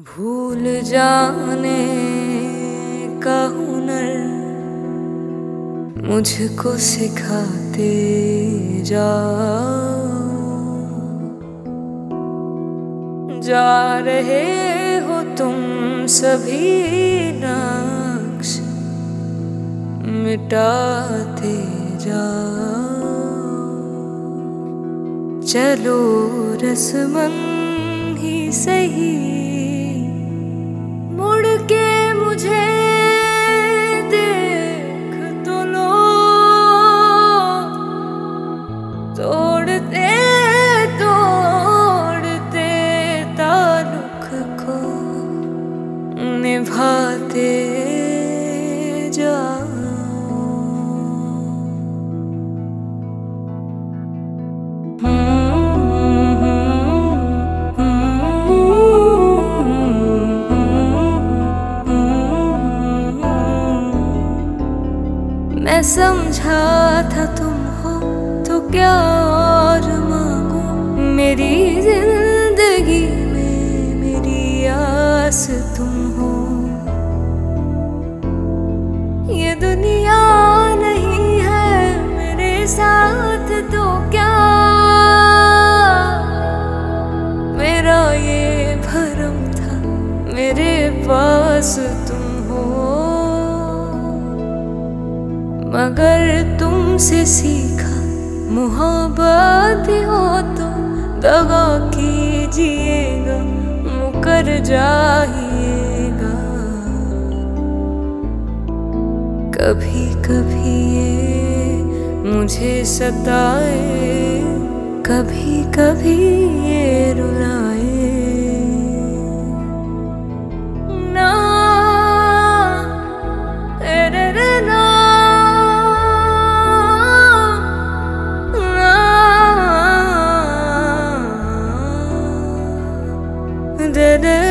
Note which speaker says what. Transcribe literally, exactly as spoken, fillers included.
Speaker 1: भूल जाने का हुनर मुझको सिखाते जाओ। जा रहे हो तुम सभी नक्श मिटाते जाओ। चलो रस्मन ही सही मुड़ के मुझे देख तो लो। तोड़ते तोड़ते ताल्लुक को निभाते जाओ। मैं समझा था तुम हो तो क्या और मांगू। मेरी जिंदगी में मेरी आस तुम हो। ये दुनिया नहीं है मेरे साथ तो क्या मेरा ये भरम था मेरे पास तुम हो। मगर तुमसे सीखा मोहब्बत हो तो दगा कीजिएगा मुकर जाइएगा। कभी कभी ये मुझे सताए कभी कभी ये रुलाए। ना रे रे ना da da